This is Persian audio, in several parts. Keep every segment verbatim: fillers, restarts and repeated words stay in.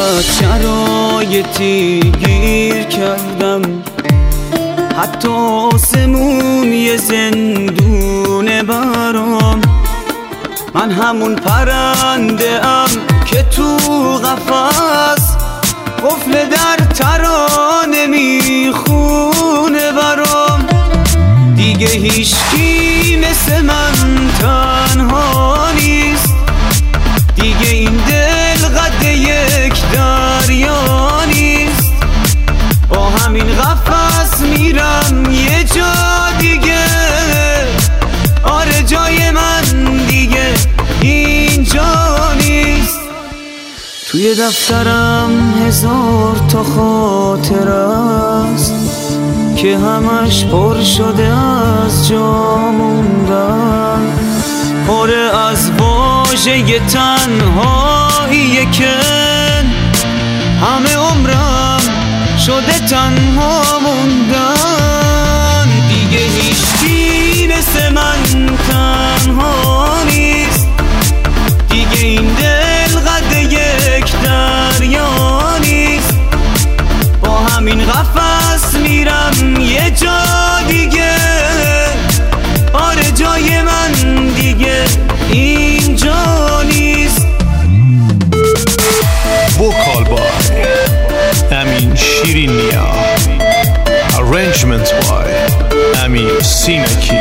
صد شرایطی گیر کردم، حتی آسمون یه زندونه برام. من همون پرنده ام که تو قفس قفل در ترانه میخونه برام. دیگه هیچکی مثل من تنها نیست، دیگه این دل قد یک دریا نیست. با همین قفس میرم یه جا دیگه، آره جای من دیگه اینجا نیست. توی دفترم هزار تا خاطر است که همش پر شده از جا موندن، پره از واژه تنهاییه که همه عمرم شده تنها موندن. دیگه هیچکی مثل من تنها نیست، دیگه این دل قد یک دریا نیست. با همین قفس میرم یه جا دیگه، آره جای من دیگه اینجا نیست. Vocal by Amin Shirinia, Arrangement by Amir Sinaki.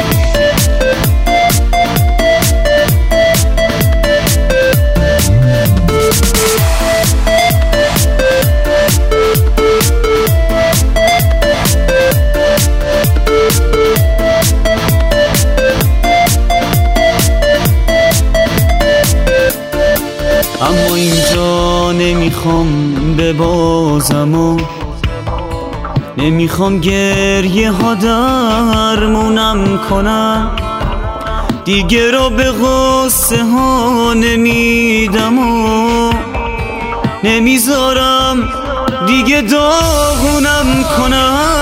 اما اینجا نمیخوام ببازم و نمیخوام گریه ها درمونم کنم، دیگه رو به غصه ها نمیدم و نمیذارم دیگه داغونم کنم.